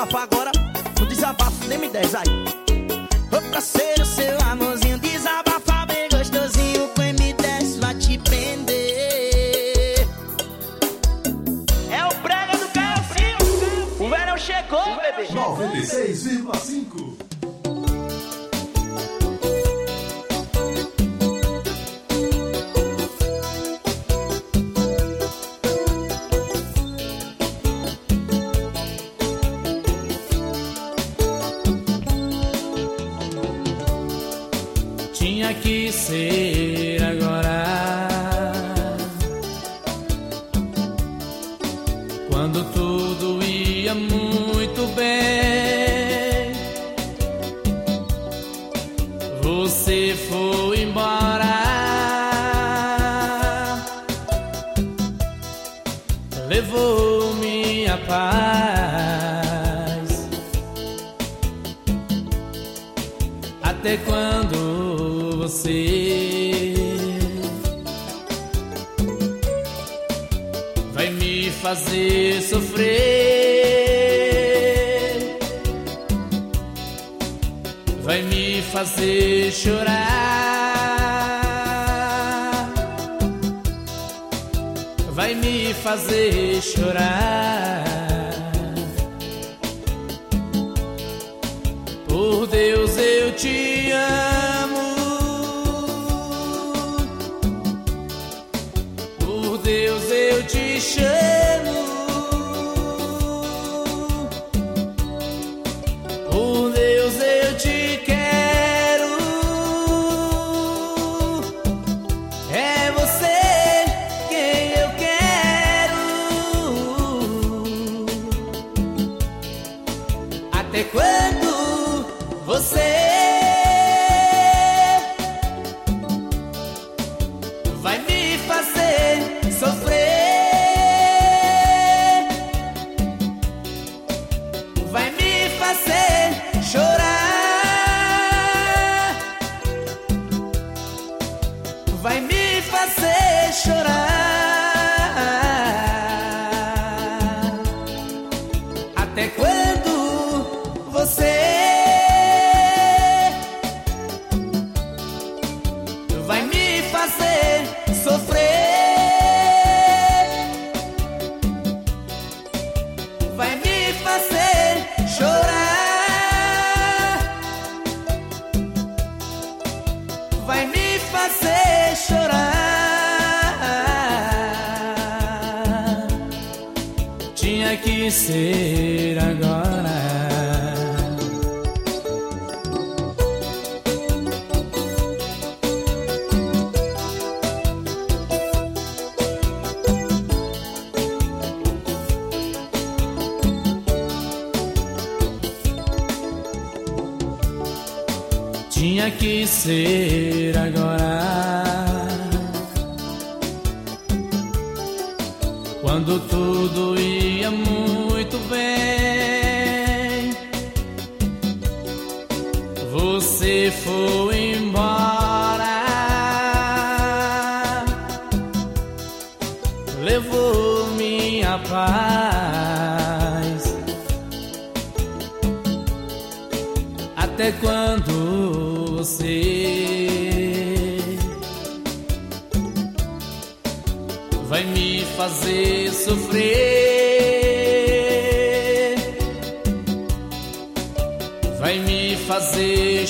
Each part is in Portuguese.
desabafar agora. No desabafo nem me 10 aí. Ô parceiro, seu amorzinho, desabafar bem gostosinho. Com M10 vai te prender. É o brega do Calcinho. O verão chegou, bebê. 96,5. Tinha que ser agora, quando tudo ia muito bem. Você foi embora, levou minha paz. Até quando você vai me fazer sofrer, vai me fazer chorar, vai me fazer chorar. Por Deus eu te amo, por Deus eu te chamo, por Deus eu te quero. É você quem eu quero. Até quando você vai me fazer sofrer, vai me fazer chorar, vai me fazer chorar. Até quando você vai me fazer sofrer, vai me fazer chorar, vai me fazer chorar. Tinha que ser agora. Tinha que ser agora, quando tudo ia muito bem. Você foi embora, levou minha paz. Até quando você vai me fazer sofrer, vai me fazer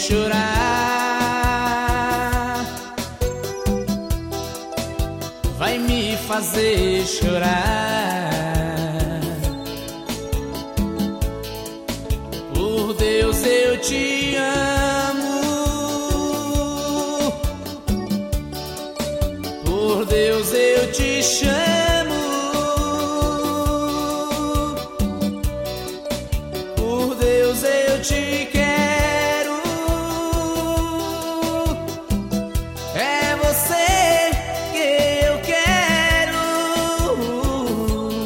chorar, vai me fazer chorar. Por Deus eu te amo, por Deus eu te chamo, por Deus eu te quero. É você que eu quero.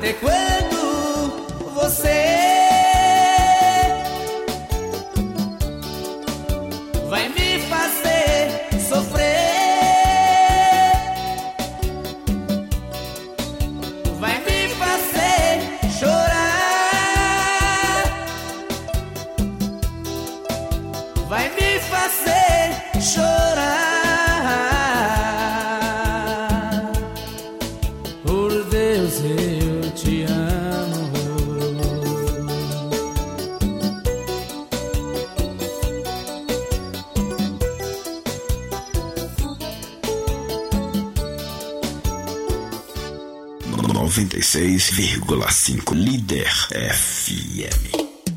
Até quando você vai me fazer sofrer? Vai me fazer chorar? Vai me fazer chorar? Por Deus, eu te amo. No 96,5 Líder FM.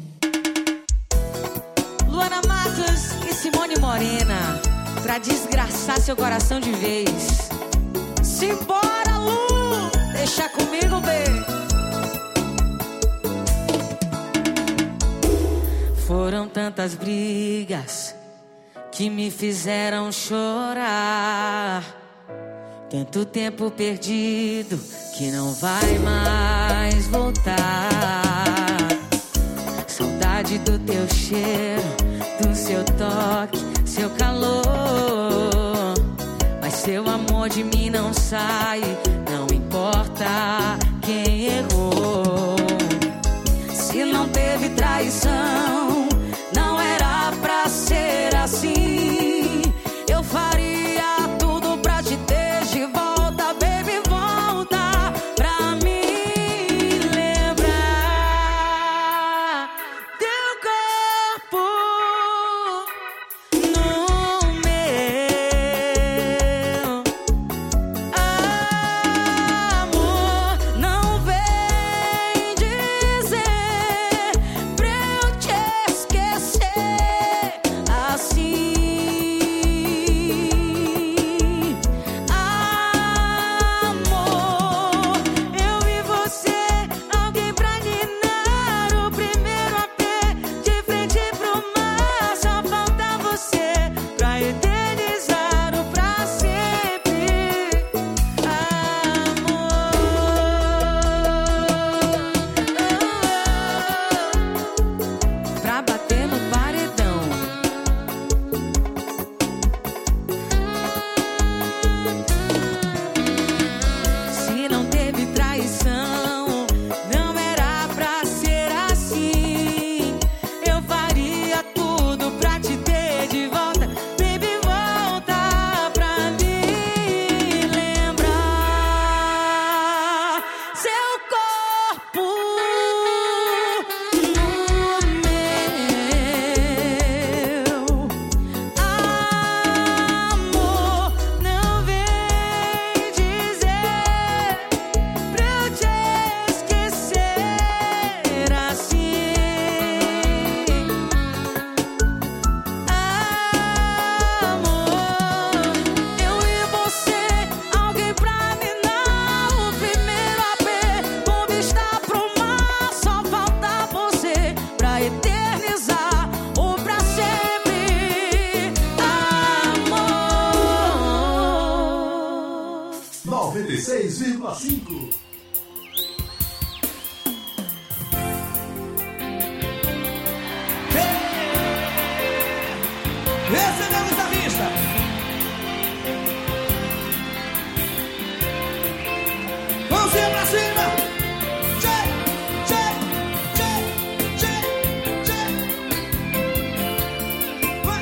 Luana Matos e Simone Morena, pra desgraçar seu coração de vez. Simbora, Lu! Deixa comigo, bê. Foram tantas brigas que me fizeram chorar. Tanto tempo perdido que não vai mais voltar. Saudade do teu cheiro, do seu toque, seu calor. Mas seu amor de mim não sai, não importa quem errou. Se não teve traição, não era pra ser assim. Eu faria tudo pra te ter de volta, baby, volta pra me lembrar. Teu corpo no meu. Amor, não vem dizer pra eu te esquecer assim. Amor, eu e você, alguém pra ninar o primeiro AP, de frente pro mar, só falta você pra eternizar o pra sempre. Amor, pra bater no paredão. Se não teve traição, não era pra ser assim. Eu faria tudo pra te ter de volta, baby, volta pra me lembrar. Seu corpo no meu. Amor, não vem dizer pra eu te esquecer assim. Amor, eu e você, alguém pra ninar o primeiro AP, conquistar pro mar, só falta você pra eternizar o pra sempre. Amor. 96,5. Esse é meu guitarrista. Mãozinha pra cima. Tchê, tchê, tchê, tchê, tchê. Vai.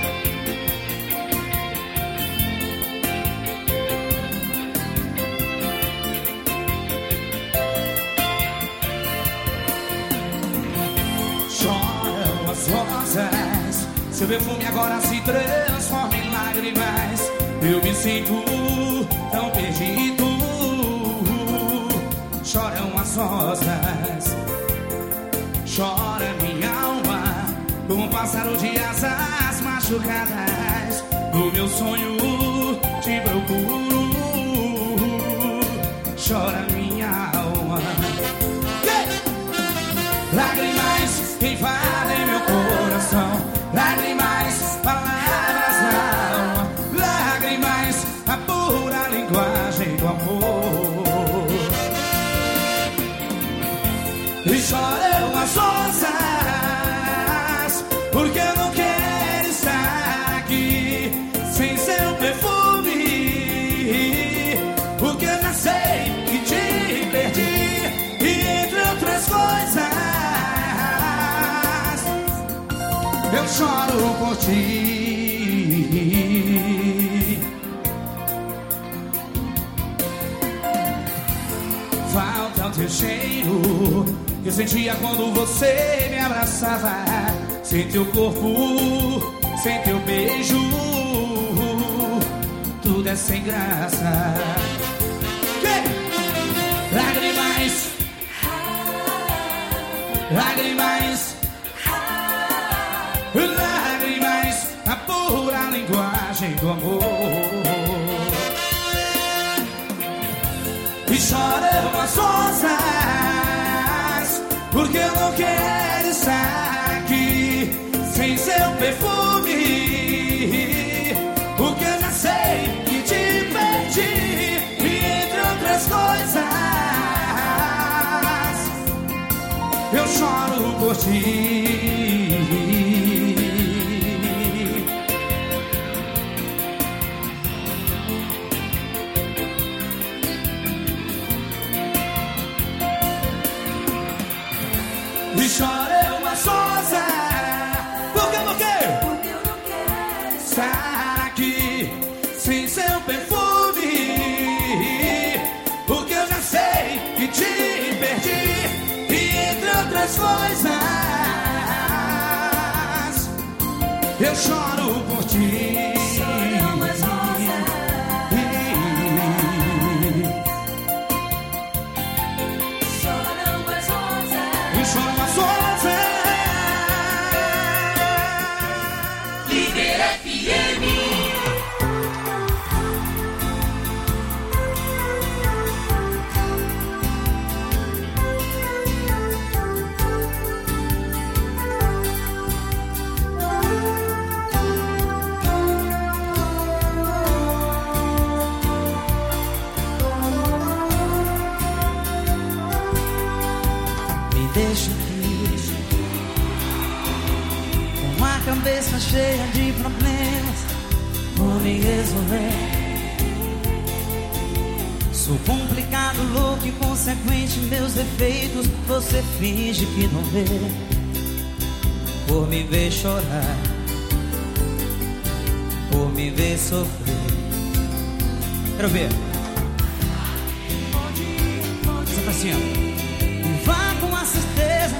Choram as rosas, seu perfume agora se transforma em lágrimas. Eu me sinto tão perdido. Choram as rosas, chora minha alma, como um pássaro de asas machucadas. No meu sonho te procuro. Chora minha alma. Lágrimas que invadem meu coração, lágrimas, palavras na alma, lágrimas, a pura linguagem do amor. e choram as rosas, porque eu não quero estar aqui sem seu perfume, porque eu já sei que te perdi, e entre outras coisas eu choro por ti. Falta o teu cheiro que eu sentia quando você me abraçava, sem teu corpo, sem teu beijo, tudo é sem graça. Lágrimas, lágrimas, lágrimas, a pura linguagem do amor. E choram as rosas, porque eu não quero estar aqui sem seu perfume, porque eu já sei que te perdi, e entre outras coisas eu choro por ti. E choram as rosas, porque eu não quero estar aqui sem seu perfume, porque eu já sei que te perdi, e entre outras coisas eu choro por ti. Choram as rosas, choram as rosas, E choram as rosas. Líder FM. Me deixa aqui com a cabeça cheia de problemas por me resolver. Sou complicado, louco e consequente, meus defeitos você finge que não vê. Por me ver chorar, por me ver sofrer. Quero ver. Só pra cima. E vá com a certeza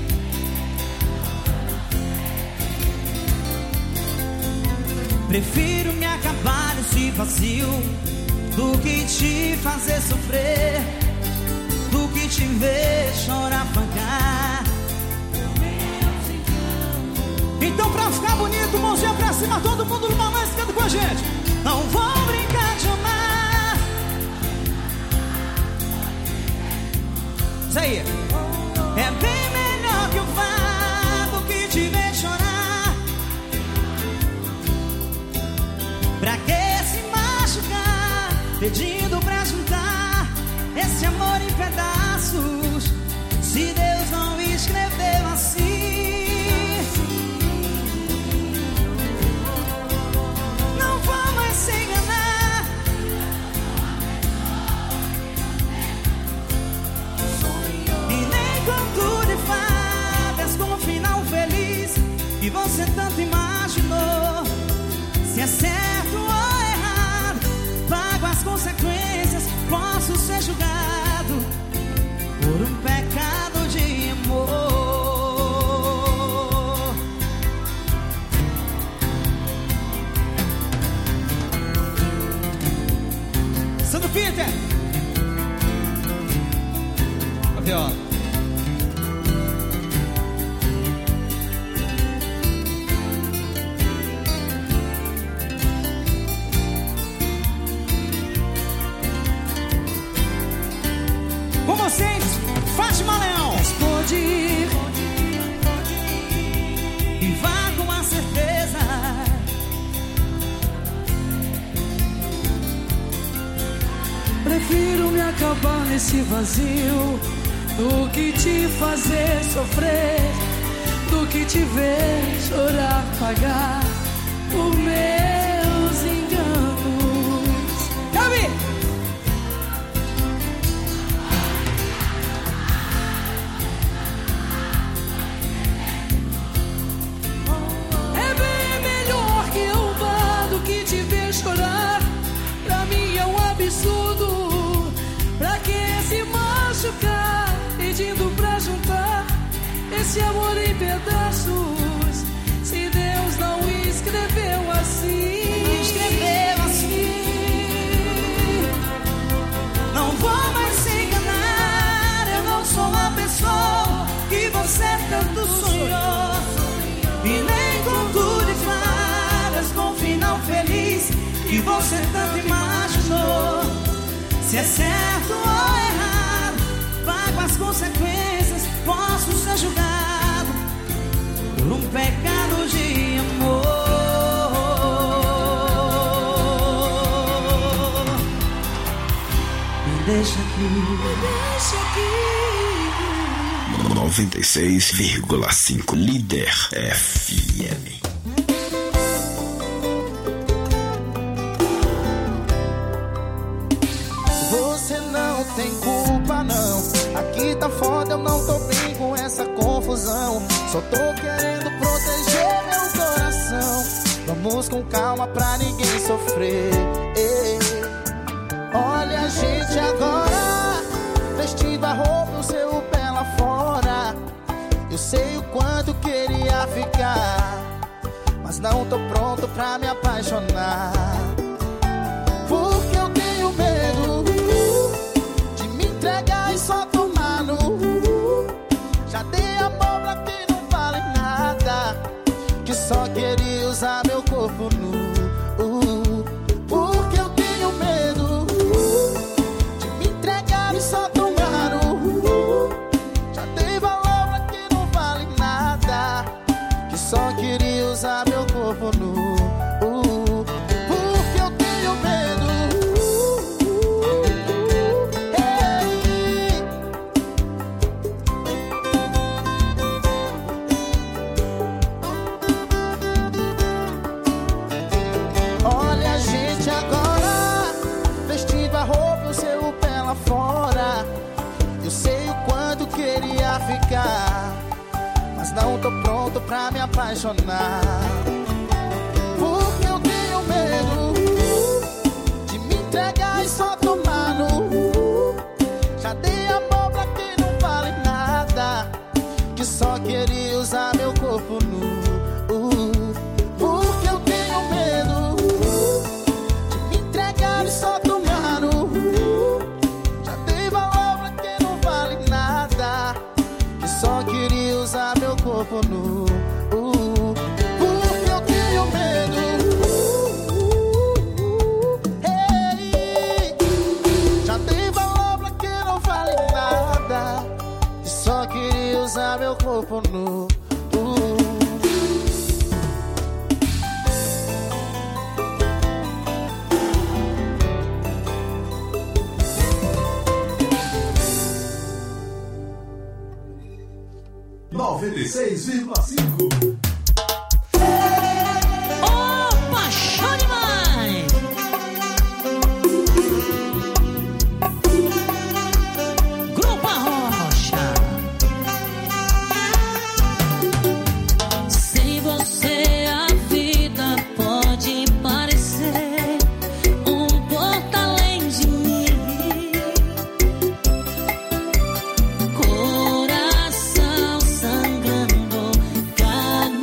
prefiro me acabar nesse vazio do que te fazer sofrer, do que te ver chorar, pancar. Então pra ficar bonito, mãozinha pra cima, todo mundo numa mão esquerda com a gente. Não vou brincar de amar. Isso aí. É bem melhor que eu vá do que te ver chorar. Pra que se machucar, pedindo pra juntar esse amor em pedaços, se Deus não escreveu assim? Não vou mais se enganar. E nem conto de fadas com um final feliz que você tanto imaginou. Se é certo ou errado, pago as consequências, posso ser julgado por um pecado de amor. Santo Peter, aqui ó. Com vocês, Fátima Leão. Responde e vá com a certeza Prefiro me acabar nesse vazio do que te fazer sofrer, do que te ver chorar, pagar por meus enganos. Gabi! É bem melhor que eu vá do que te ver chorar. Pra mim é um absurdo. Pra que se machucar pedindo pra juntar esse amor em pedaços, se Deus não escreveu assim? Escreveu assim. Não vou mais se enganar. Eu não sou a pessoa que você tanto sonhou, e nem conto de fadas com final feliz que você tanto imaginou. Se é certo ou errado, pago as consequências. Posso ser julgado por um pecado de amor. Me deixa aqui, me deixa aqui. 96,5 Líder FM. Você não tem culpa não. Aqui tá foda, eu não tô bem com essa confusão. Só tô querendo proteger meu coração. Vamos com calma pra ninguém sofrer. Olha a gente agora, vestindo a roupa, o seu pé lá fora. Eu sei o quanto queria ficar, mas não tô pronto pra me apaixonar. Porque eu tenho medo de me entregar e só tomar no já dei amor pra quem não vale nada, que só queria usar meu corpo nu. Porque eu tenho medo de me entregar e só tomar no já dei valor pra quem não vale nada, que só queria usar meu corpo nu. Porque eu tenho medo. Olha a gente agora, vestindo a roupa e o seu pé lá fora. Eu sei o quanto queria ficar, mas não tô pronto pra me apaixonar. Porque eu tenho medo de me entregar e só tomar no já dei amor pra quem não vale nada, que só queria usar meu corpo nu. Porque eu tenho medo de me entregar e só tomar no já dei valor pra quem não vale nada, que só queria usar meu corpo nu. Porque eu tenho medo. Já dei valor pra quem não vale nada, que só queria usar meu corpo nu. 96,5. Opa, show demais! Grupo Arrocha. Sem você a vida pode parecer um pouco além de mim. Coração sangrando, cada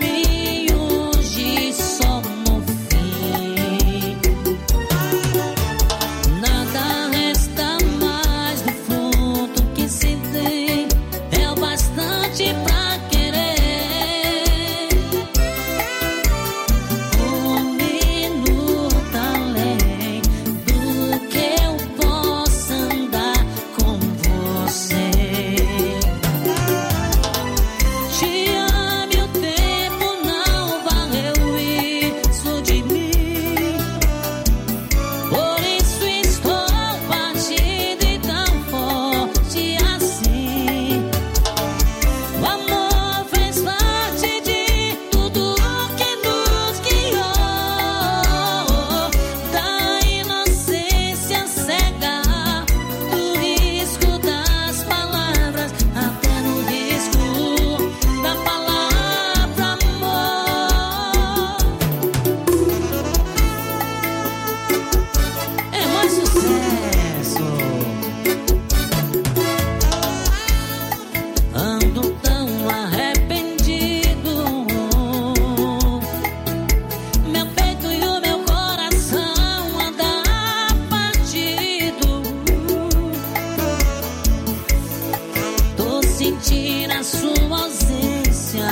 sentir a sua ausência.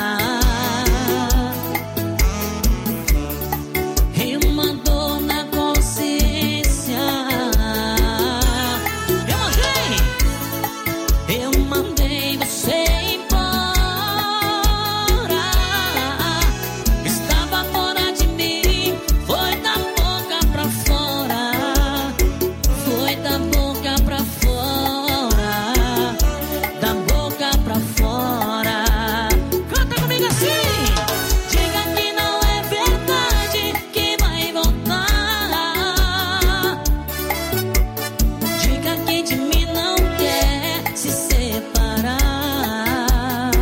E uma dor na consciência. Eu mandei você embora. Estava fora de mim. Foi da boca pra fora. Foi da boca pra fora. Da boca pra fora. Canta comigo assim. Diga que não é verdade que vai voltar. Diga que de mim não quer se separar.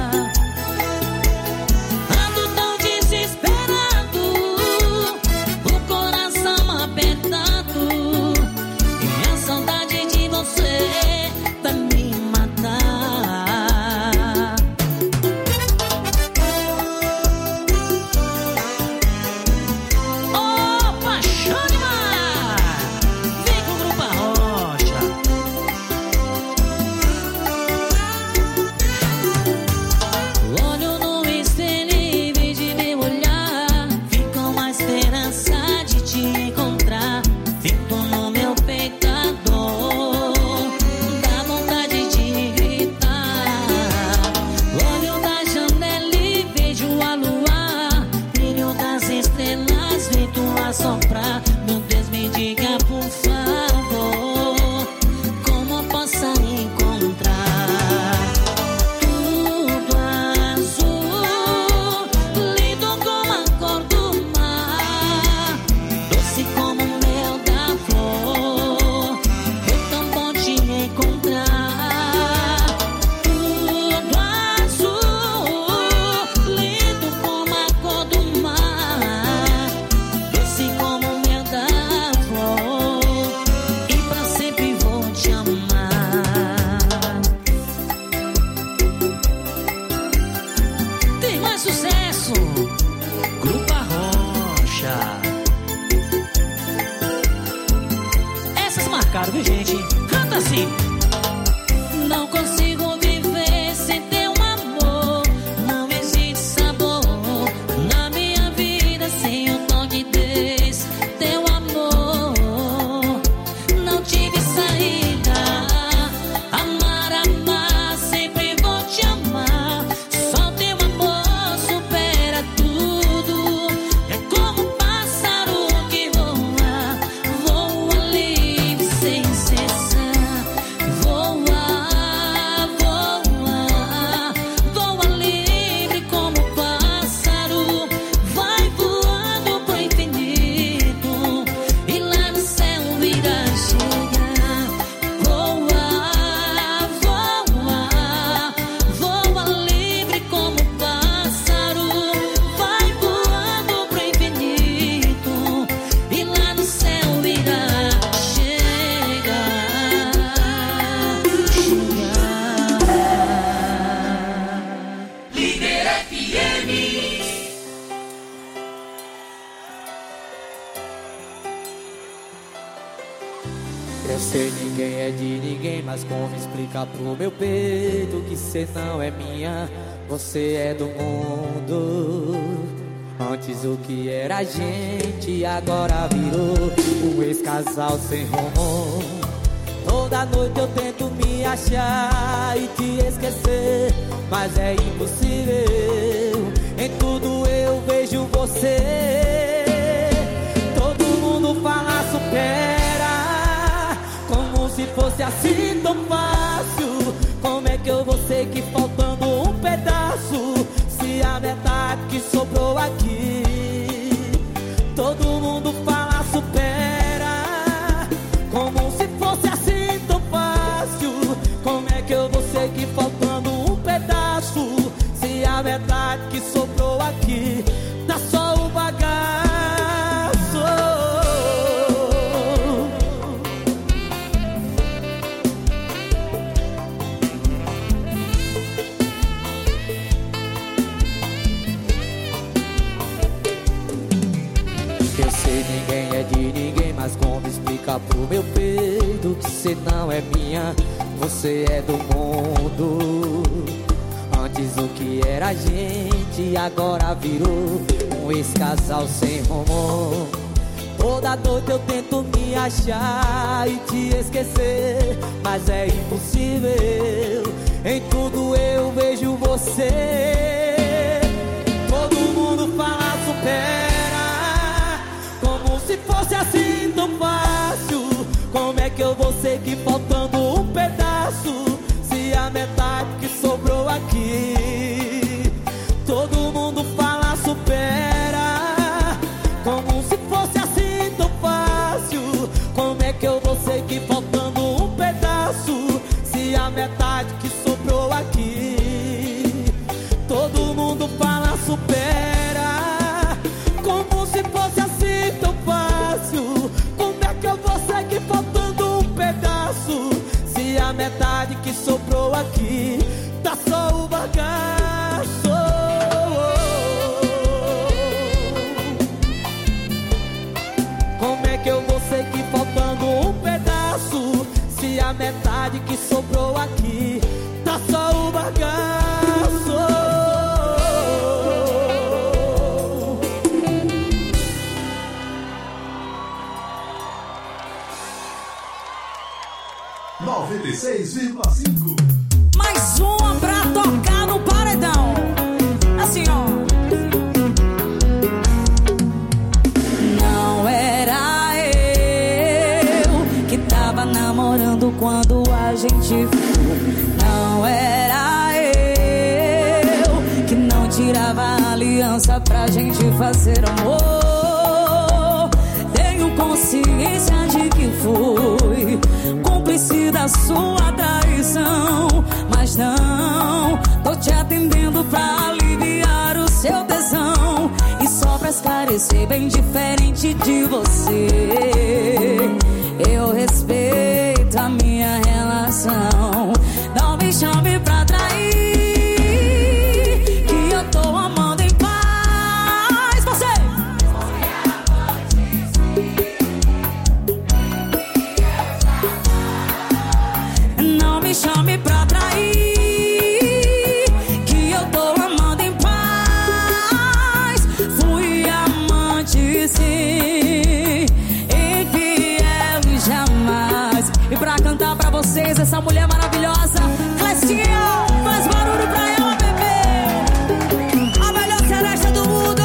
Ando tão desesperado, o coração apertado, e a saudade de você vai me matar. Oh, paixão demais! Vem com o Grupo Arrocha. Olho no espelho e vejo meu olhar. Fico uma esperança de te encontrar. Fico no meu peito a dor, dá vontade de gritar. Olho da janela e vejo a lua, brilho das estrelas, vento a soprar. Meu Deus, me diga por favor, como posso encontrar tudo azul, lindo como a cor do mar, doce como o mel da flor. É tão bom te encontrar. Tudo azul, lindo como a cor do mar, doce como o mel da flor. E pra sempre vou te amar. Tem mais sucesso, Grupo Arrocha. Essas marcaram, viu, gente? Canta assim. Não consigo viver sem teu amor. Não existe sabor na minha vida sem o toque desse teu amor. Não tive saída. Amar, amar, sempre vou te amar. Só teu amor supera tudo. É como um pássaro que voa, voa livre sem cessar. Voa, voa, voa livre como um pássaro. Vai voando pro infinito e lá no céu irá chegar. Voa, voa, voa livre como um pássaro. Vai voando pro infinito e lá no céu irá chegar. Líder FM. Eu sei ninguém é de ninguém, mas como explicar pro meu peito que cê não é minha, você é do mundo. Antes o que era a gente agora virou um ex-casal sem rumo. Toda noite eu tento me achar e te esquecer, mas é impossível. Em tudo eu vejo você. Todo mundo fala supera, como se fosse assim tão fácil. Como é que eu vou ser que faltando um pedaço, se a metade que sobrou aqui? Todo mundo fala supera, como se fosse assim tão fácil. Como é que eu vou ser que faltando um pedaço, se a metade que sobrou aqui tá só o bagaço? Eu sei ninguém é de ninguém, mas como explicar pro meu peito que cê não é minha, você é do mundo. o que era a gente agora virou um ex-casal sem rumo. Toda noite eu tento me achar e te esquecer, mas é impossível. Em tudo eu vejo você. Todo mundo fala supera, como se fosse assim tão fácil. Como é que eu vou seguir faltando um pedaço, se a metade que sobrou aqui? Todo mundo fala supera, como se fosse assim tão fácil. Como é que eu vou seguir faltando um pedaço, se a metade que sobrou aqui? Todo mundo fala supera, como se fosse assim tão fácil. Como é que eu vou seguir faltando um pedaço, se a metade que sobrou aqui tá só o bagaço? Como é que eu vou seguir faltando um pedaço, se a metade que sobrou aqui tá só o bagaço? 96,5. Mais uma pra tocar no paredão. Assim, ó. Não era eu que tava namorando quando a gente foi. Não era eu que não tirava a aliança pra gente fazer amor. Tenho consciência de que fui cúmplice da sua traição, mas não tô te atendendo pra aliviar o seu tesão. E só pra esclarecer, bem diferente de você, eu respeito a minha relação. Não me chame pra trair, que eu tô amando em paz. Você não me chame pra trair, que eu tô amando em paz. Fui amante sim, infiel jamais. E pra cantar pra vocês essa mulher maravilhosa, Clecinha, faz barulho pra ela, bebê. A melhor seresta do mundo.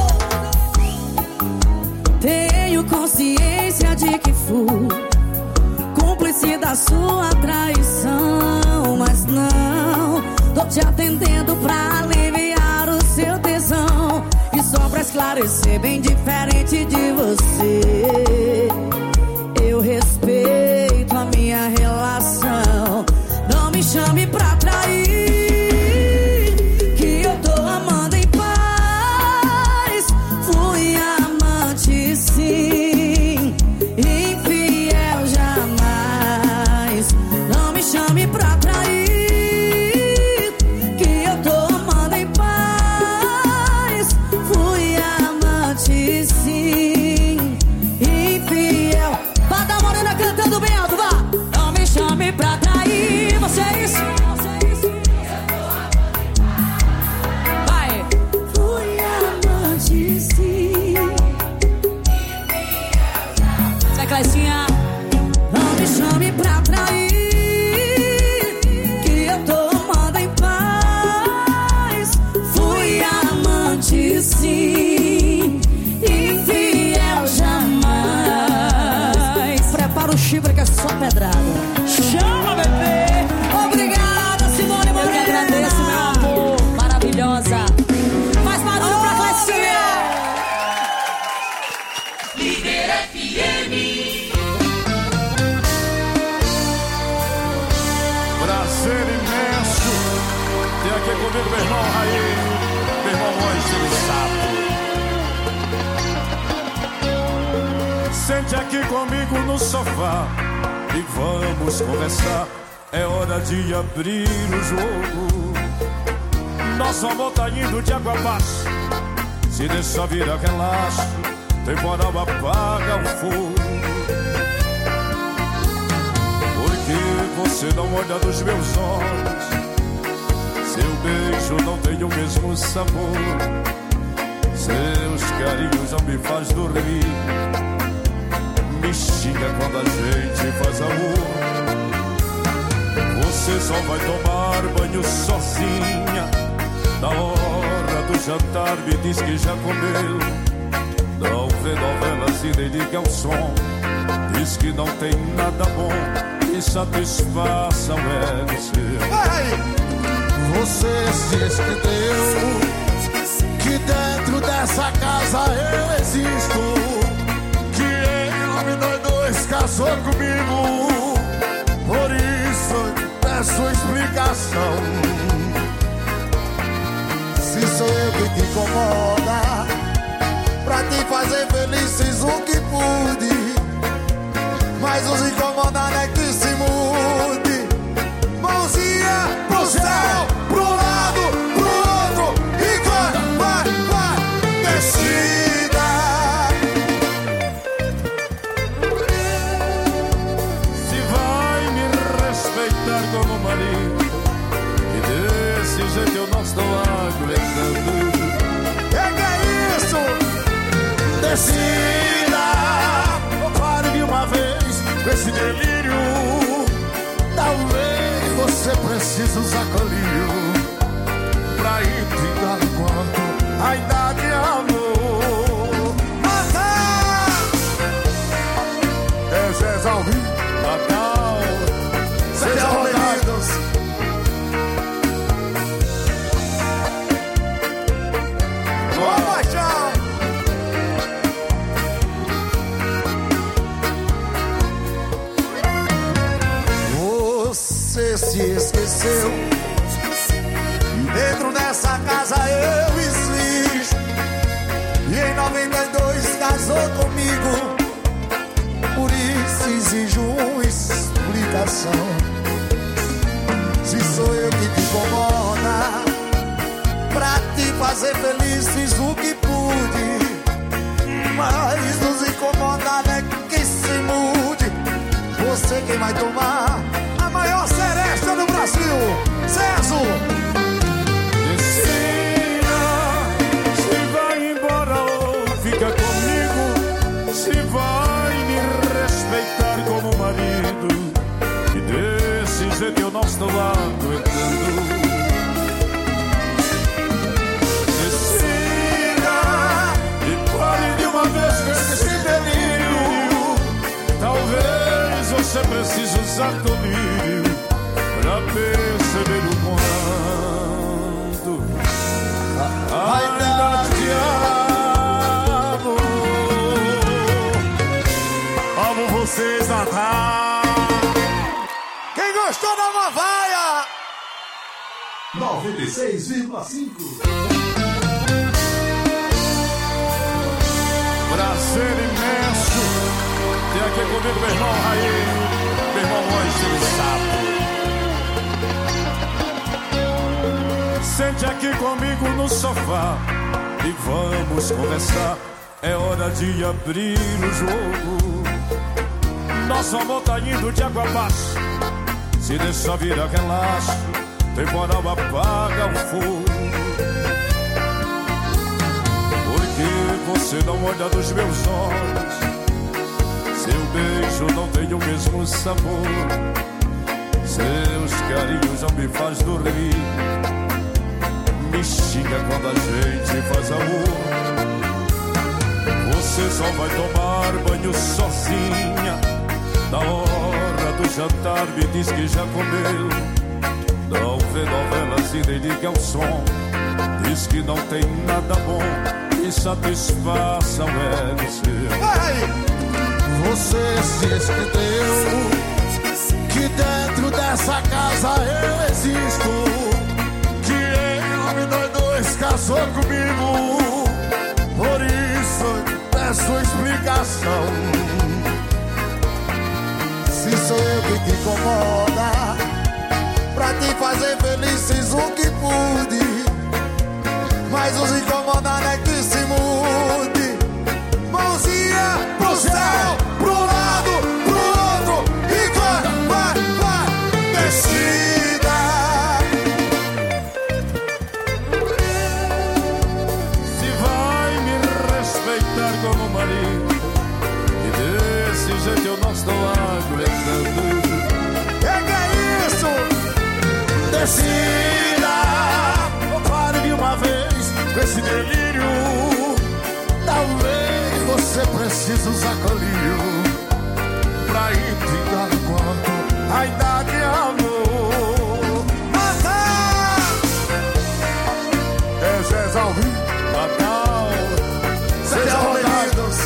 Tenho consciência de que fui cúmplice da sua traição, mas não tô te atendendo pra aliviar o seu tesão. E só pra esclarecer, bem diferente de você, eu respeito a minha relação. Não me chame pra trair, que eu tô amando em paz. Fui amante sim, infiel jamais. Não me chame pra trair, que eu tô amando em paz. Fui amante sim, infiel. Vá da Morena cantando bem alto, vá. Não me chame pra trair, vocês. Vai. Fui amante sim, sai, Clecinha. Não me chame pra trair, que eu tô amando em paz. Fui amante sim, infiel jamais. Prepara o chifre que é só pedrada. Chama, bebê. Obrigada, Simone Morena. Eu que agradeço, meu amor. Maravilhosa. Faz barulho pra Clecinha. Prazer imenso ter aqui comigo meu irmão Raí, meu irmão Moisés Sapo. Sente aqui comigo no sofá e vamos conversar. É hora de abrir o jogo. Nosso amor tá indo de água abaixo. Se deixa virar relaxo, temporal apaga o fogo. Porque você não olha nos meus olhos, seu beijo não têm o mesmo sabor. Seus carinhos não me faz dormir, me xinga quando a gente faz amor. Você só vai tomar banho sozinha, na hora do jantar me diz que já comeu. Não vê novelas e nem liga o som, diz que não tem nada bom que satisfaça o ego seu. Você se esqueceu que dentro dessa casa eu existo, que em nome nós dois casou comigo. Por isso eu te peço explicação. Se sou eu que te incomoda, pra te fazer feliz fiz o que pude, mas os incomodar é que se mude. Mãozinha pro céu, pro lado, pro outro, e vai, decida. Se vai me respeitar como marido, e desse jeito eu não estou aguentando. Que é isso? Decida, pare de uma vez com esse delírio. Talvez você precise usar colírio pra entender quanto ainda te amo. Natal! Zé Alvim, Natal, sejam bem-vindos. Boa paixão! Você se esqueceu, dentro dessa casa eu existo, e em 92 casou comigo. Por isso exijo uma explicação. Se sou eu que te incomoda, pra te fazer feliz fiz o que pude, mas nos incomodar é que se mude. Você quem vai tomar a maior seresta do Brasil, César. Decida, se vai embora ou fica comigo, se vai me respeitar como marido, e desse jeito eu não estou aguentando. Decida, e pare de uma vez com esse delírio. Talvez você precise usar colírio pra perceber o quanto ainda te amo. Amo vocês, Natal. Quem gostou da uma vaia? 96,5. Prazer imenso ter aqui comigo meu irmão Raí, meu irmão Moisés Sapo. Sente aqui comigo no sofá e vamos conversar. É hora de abrir o jogo. Nosso amor tá indo de água abaixo. Se deixar virar relaxo, temporal apaga o fogo. Porque você não olha nos meus olhos, seu beijo não tem o mesmo sabor. Seus carinhos não me faz dormir, me xinga quando a gente faz amor. Você só vai tomar banho sozinha, na hora do jantar me diz que já comeu. Não vê novelas e nem liga o som, diz que não tem nada bom que satisfaça o ego seu. Você se esqueceu que dentro dessa casa eu existo, que em nome nós dois casou comigo. Por isso eu te peço explicação. Se sou eu que te incomoda, pra te fazer feliz fiz o que pude, mas os incomodar é que se mude. Mãozinha pro céu, pro lado, pro outro, e vai, decida. nesse delírio, talvez você precise usar colírio pra identificar quanto a idade é amor. Natal! É Zé Alvim, Natal, sejam bem-vindos.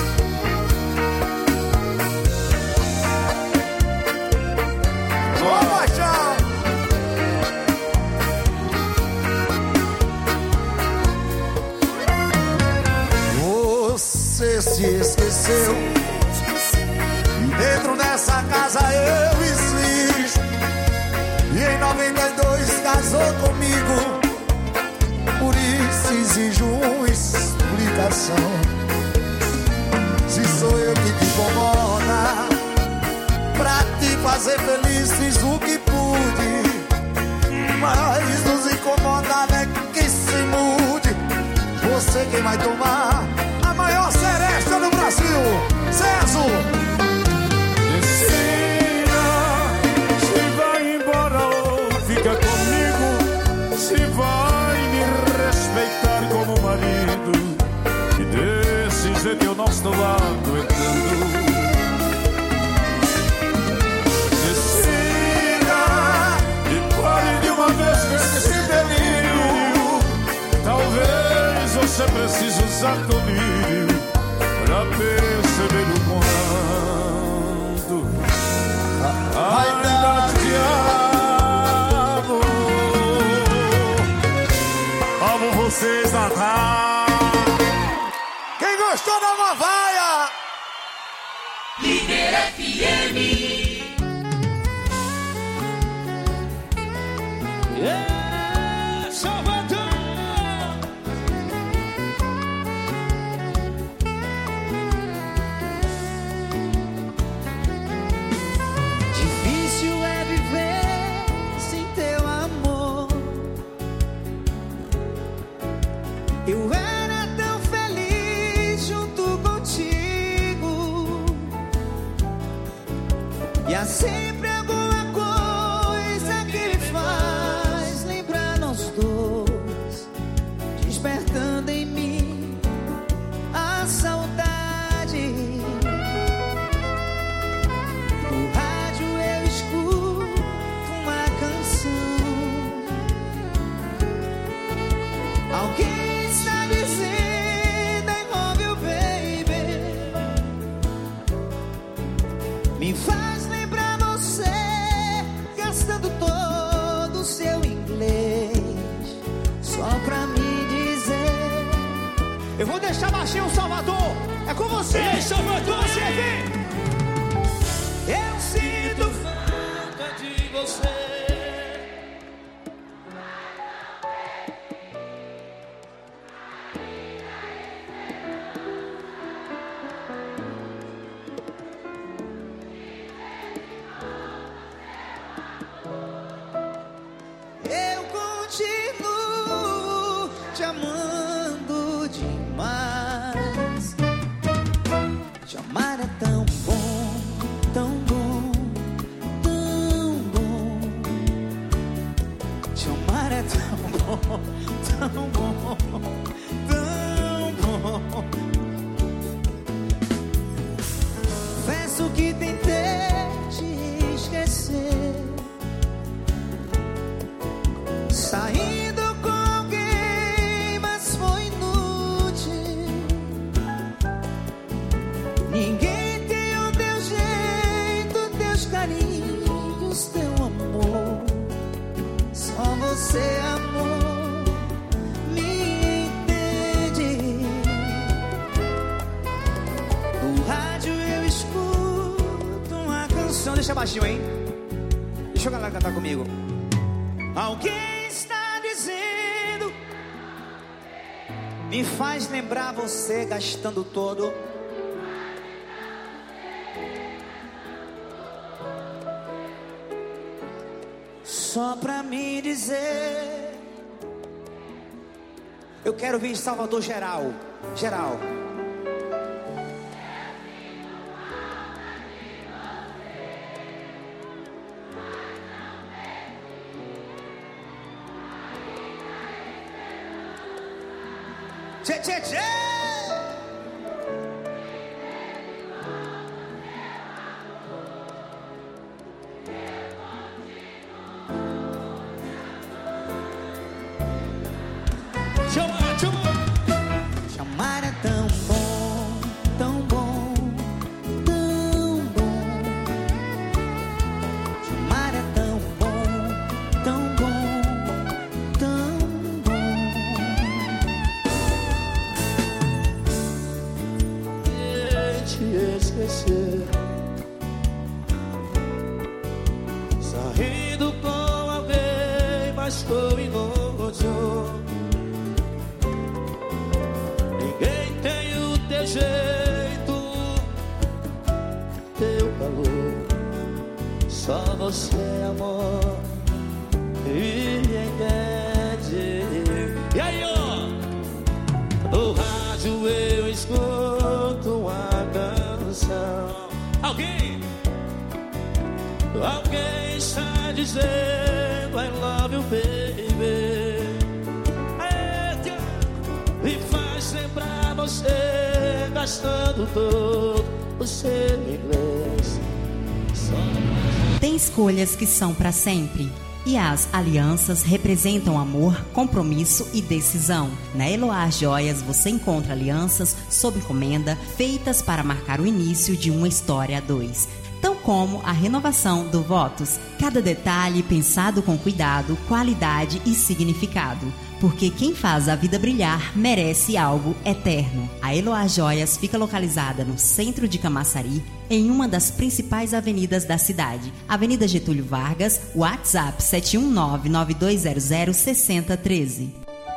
Boa paixão! Você se esqueceu. Dentro dessa casa eu existo. E em 92 casou comigo. Por isso exijo uma explicação. Se sou eu que te incomoda, pra te fazer feliz fiz o que pude. Mas nos incomodar é que se mude. Você quem vai tomar a maior seresta do Brasil, César. Decida se vai embora ou fica comigo. Se vai me respeitar como marido. E desse jeito eu não estou aguentando. Decida e pare de uma vez com esse delírio. Talvez você precise usar colírio pra perceber o quanto ainda te amo. Amo vocês, Natal. Quem gostou da Mavaia? Líder FM. Salvador! Difícil é viver sem teu amor. Eu era tão feliz junto contigo. E há sempre alguma coisa que me faz lembrar nós dois, despertando em mim a saudade. No rádio eu escuto uma canção. Alguém está dizendo I love you, baby. Me faz lembrar você gastando todo o seu inglês só pra me dizer. Eu vou deixar baixinho o Salvador. É com você. Ei, Salvador, você vem. Eu sinto Falta de você. Eu continuo te amando demais. Te amar é tão bom, tão bom, tão bom. Te amar é tão bom, tão bom, tão bom. Confesso que tentei te esquecer, saindo com alguém, mas foi inútil. Ninguém tem o teu jeito, teus carinhos, teu amor. Só você, amor, me entende. No rádio eu escuto uma canção. Deixa baixinho, hein? Deixa a galera cantar comigo. Alguém está dizendo, me faz lembrar você gastando todo. Só pra me dizer. Eu quero vir em Salvador geral. Geral. Tchê, tchê, tchê. Chamar é tão bom, tão bom, tão bom. Chamar é tão bom, tão bom, tão bom. Te esquecer, saindo com alguém, mas foi inútil. Ninguém tem o teu jeito, teu calor, só você, amor, me entende. E aí, ó, no rádio eu escuto uma canção. Alguém está dizendo I love you, baby. Me faz lembrar você gastando todo o seu inglês. Tem escolhas que são para sempre. E as alianças representam amor, compromisso e decisão. Na Eloá Joias você encontra alianças sob encomenda feitas para marcar o início de uma história a dois. Tão como a renovação do votos. Cada detalhe pensado com cuidado, qualidade e significado. Porque quem faz a vida brilhar merece algo eterno. A Eloá Joias fica localizada no centro de Camaçari, em uma das principais avenidas da cidade. Avenida Getúlio Vargas, WhatsApp 719-9200-6013.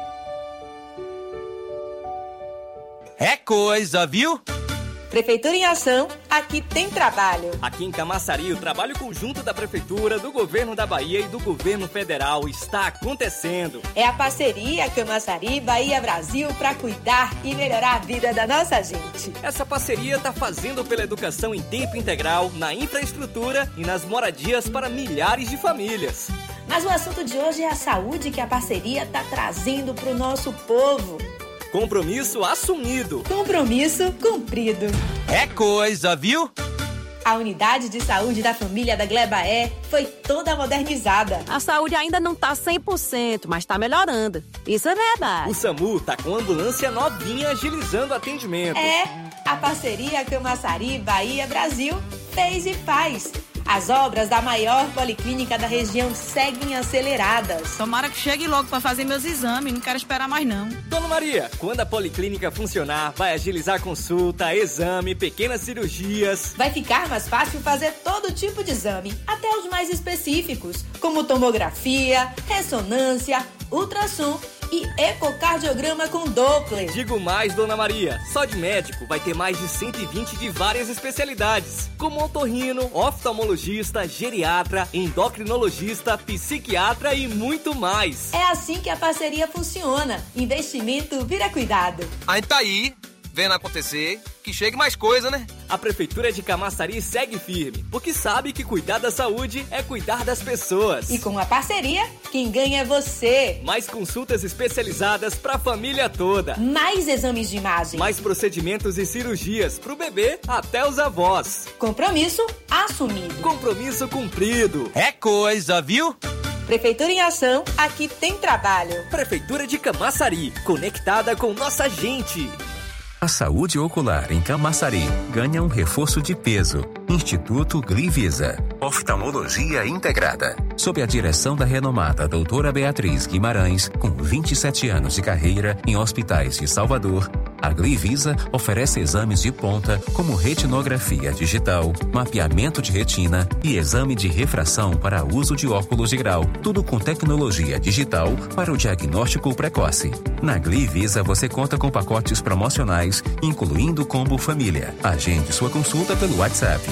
É coisa, viu? Prefeitura em Ação, aqui tem trabalho. Aqui em Camaçari, o trabalho conjunto da Prefeitura, do Governo da Bahia e do Governo Federal está acontecendo. É a parceria Camaçari, Bahia, Brasil para cuidar e melhorar a vida da nossa gente. Essa parceria está fazendo pela educação em tempo integral, na infraestrutura e nas moradias para milhares de famílias. Mas o assunto de hoje é a saúde que a parceria está trazendo para o nosso povo. Compromisso assumido. Compromisso cumprido. É coisa, viu? A unidade de saúde da família da Glebaé foi toda modernizada. A saúde ainda não tá 100%, mas tá melhorando. Isso é verdade. O SAMU tá com ambulância novinha agilizando o atendimento. É, a parceria Camaçari, Bahia, Brasil fez e faz. As obras da maior policlínica da região seguem aceleradas. Tomara que chegue logo para fazer meus exames, não quero esperar mais não. Dona Maria, quando a policlínica funcionar, vai agilizar consulta, exame, pequenas cirurgias. Vai ficar mais fácil fazer todo tipo de exame, até os mais específicos, como tomografia, ressonância, ultrassom e ecocardiograma com Doppler. Digo mais, Dona Maria, só de médico vai ter mais de 120 de várias especialidades, como otorrino, oftalmologista, geriatra, endocrinologista, psiquiatra e muito mais. É assim que a parceria funciona. Investimento vira cuidado. A gente tá aí, vendo acontecer, que chegue mais coisa, né? A Prefeitura de Camaçari segue firme, porque sabe que cuidar da saúde é cuidar das pessoas. E com a parceria, quem ganha é você. Mais consultas especializadas pra família toda. Mais exames de imagem. Mais procedimentos e cirurgias pro bebê até os avós. Compromisso assumido. Compromisso cumprido. É coisa, viu? Prefeitura em Ação, aqui tem trabalho. Prefeitura de Camaçari, conectada com nossa gente. A saúde ocular em Camaçari ganha um reforço de peso. Instituto Glivisa. Oftalmologia integrada. Sob a direção da renomada doutora Beatriz Guimarães, com 27 anos de carreira em hospitais de Salvador, a Glivisa oferece exames de ponta como retinografia digital, mapeamento de retina e exame de refração para uso de óculos de grau. Tudo com tecnologia digital para o diagnóstico precoce. Na Glivisa você conta com pacotes promocionais, incluindo combo família. Agende sua consulta pelo WhatsApp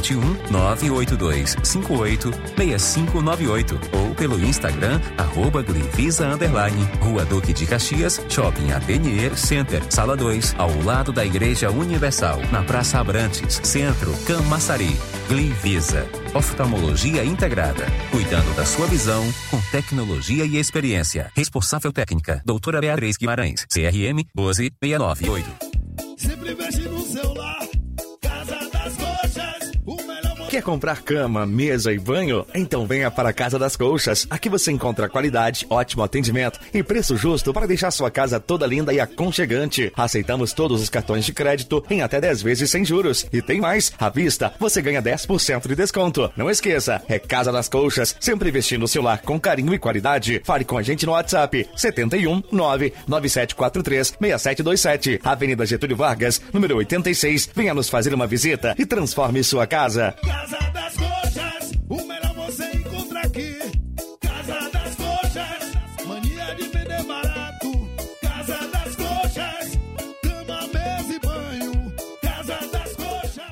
71982586598 ou pelo Instagram @Glivisa_, Rua Duque de Caxias, Shopping Avenir Center, Salvador. 2, ao lado da Igreja Universal, na Praça Abrantes, Centro, Camaçari. Glivisa, oftalmologia integrada, cuidando da sua visão com tecnologia e experiência. Responsável técnica, doutora Beatriz Guimarães, CRM 12698. Sempre investe no celular, Casa das Coxas, o melhor. Quer comprar cama, mesa e banho? Então venha para a Casa das Colchas. Aqui você encontra qualidade, ótimo atendimento e preço justo para deixar sua casa toda linda e aconchegante. Aceitamos todos os cartões de crédito em até 10 vezes sem juros. E tem mais, à vista você ganha 10% de desconto. Não esqueça, é Casa das Colchas, sempre investindo no seu lar com carinho e qualidade. Fale com a gente no WhatsApp 71 99743 6727, Avenida Getúlio Vargas, número 86. Venha nos fazer uma visita e transforme sua casa. Casa das Coxas, o melhor você encontra aqui. Casa das Coxas, mania de vender barato. Casa das Coxas, cama, mesa e banho. Casa das Coxas.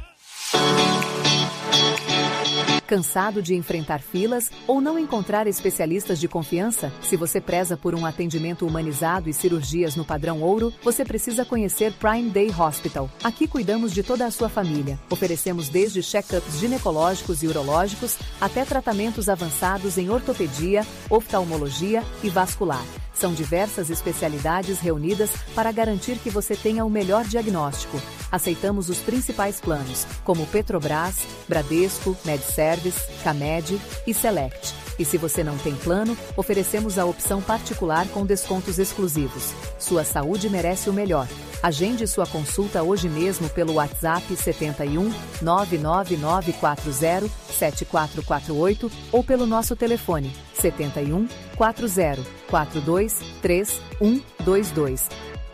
Cansado de enfrentar filas ou não encontrar especialistas de confiança? Se você preza por um atendimento humanizado e cirurgias no padrão ouro, você precisa conhecer Prime Day Hospital. Aqui cuidamos de toda a sua família. Oferecemos desde check-ups ginecológicos e urológicos até tratamentos avançados em ortopedia, oftalmologia e vascular. São diversas especialidades reunidas para garantir que você tenha o melhor diagnóstico. Aceitamos os principais planos, como Petrobras, Bradesco, MedService, Camed e Select. E se você não tem plano, oferecemos a opção particular com descontos exclusivos. Sua saúde merece o melhor. Agende sua consulta hoje mesmo pelo WhatsApp 71 99940 7448 ou pelo nosso telefone 71 40 42 3122.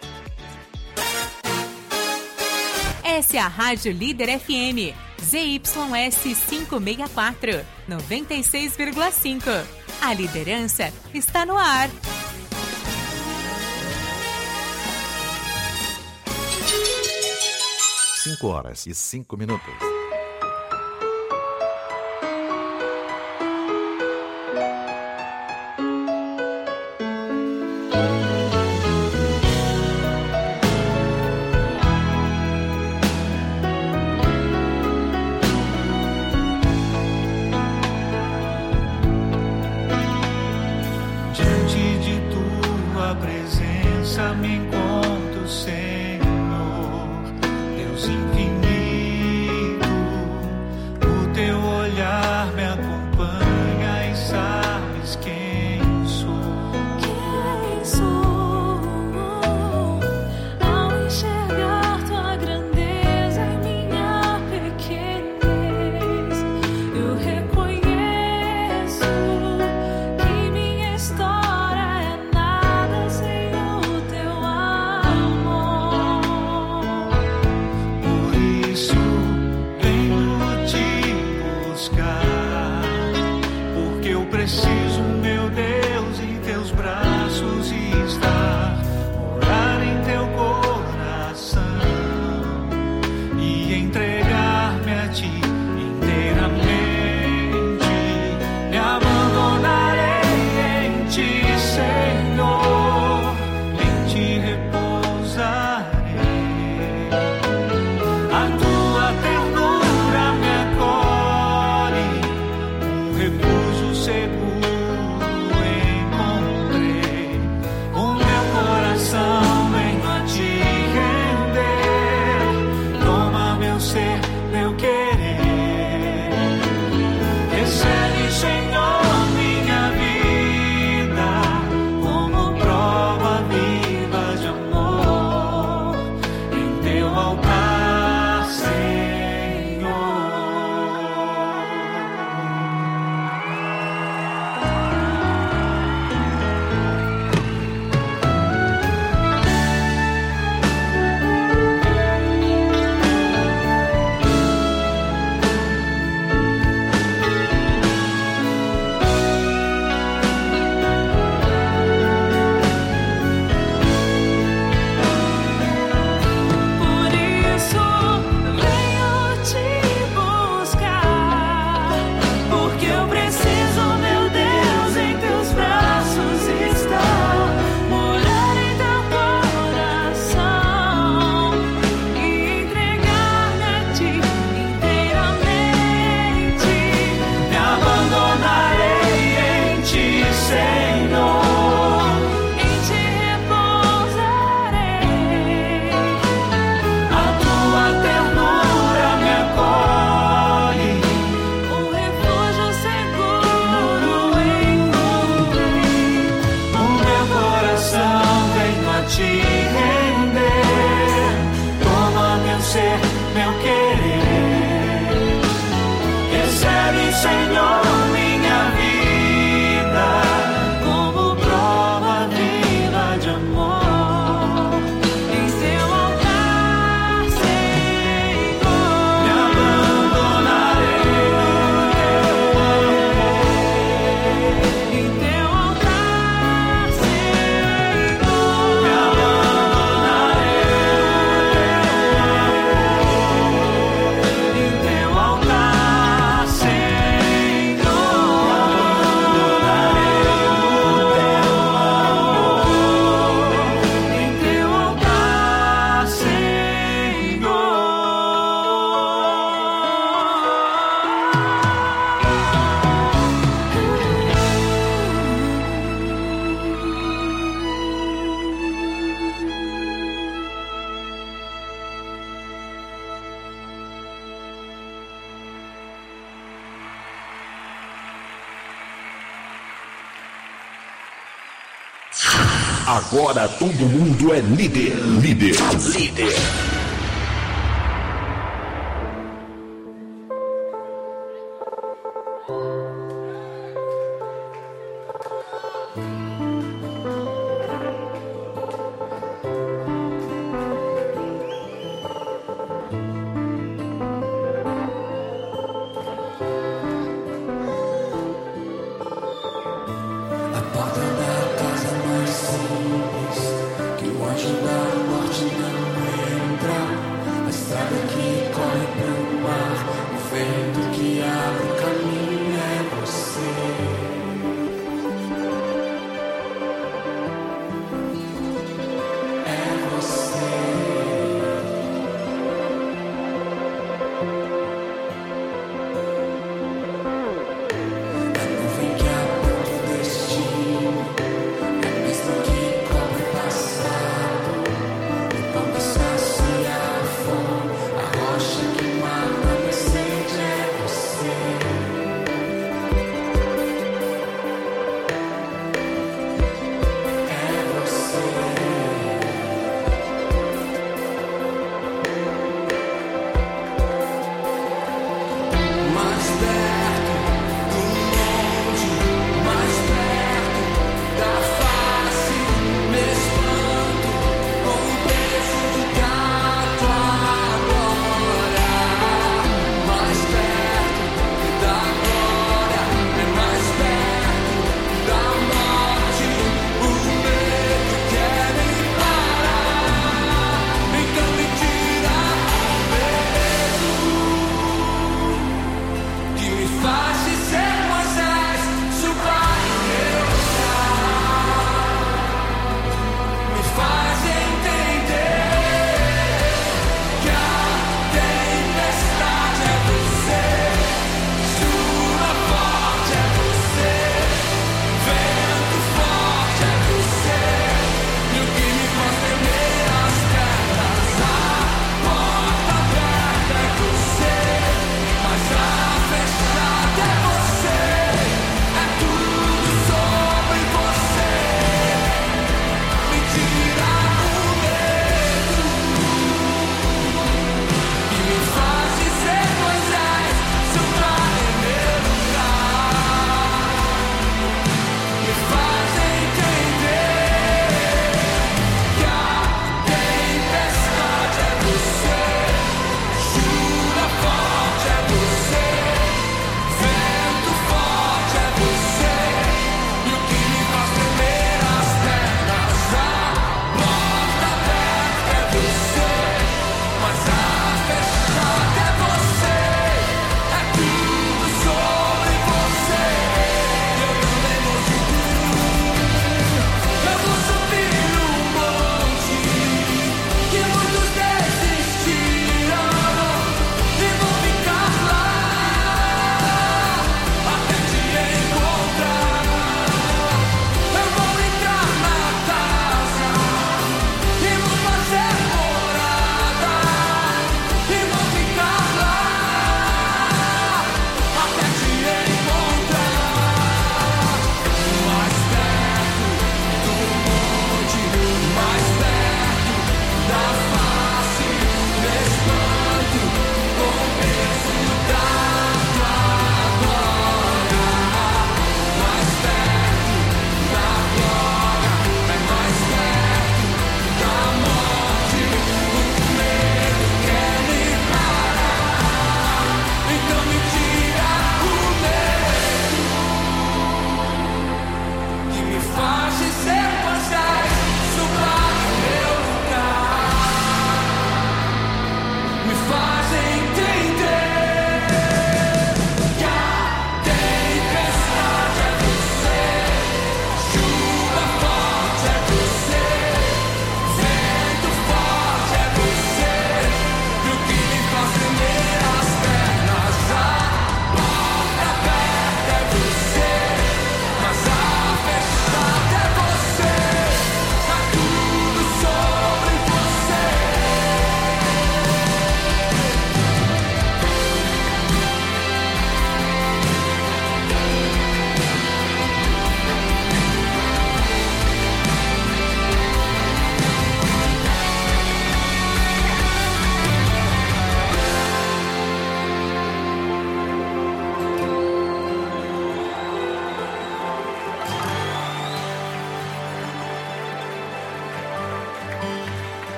Essa é a Rádio Líder FM, ZYS 564, 96,5. A liderança está no ar. 5h05. Me encontro, Senhor, Deus infinito. O teu olhar me acompanha e sabes quem sou. Quem sou? Ao enxergar tua grandeza e minha pequenez, eu reconheço que minha história é nada sem o teu amor. Por isso venho te buscar, porque eu preciso, meu Deus, em teus braços estar, morar em teu coração e entregar-me a ti inteiramente. Me abandonarei em ti, Senhor, em ti repousarei. A tua ternura me acolhe, um refúgio seguro encontrei. O meu coração venho a te render, toma meu ser, meu querer. Recebe, Senhor, minha vida como te render. Toma meu ser, meu querer. Recebe, Senhor, minha vida como prova viva de amor. Em seu altar, Senhor, me abandonarei no teu amor. Em teu altar, Senhor, me abandonarei no teu amor. Em teu altar, Senhor, me abandonarei no teu amor. Em teu altar, Senhor. Agora todo mundo é líder. Líder. Líder.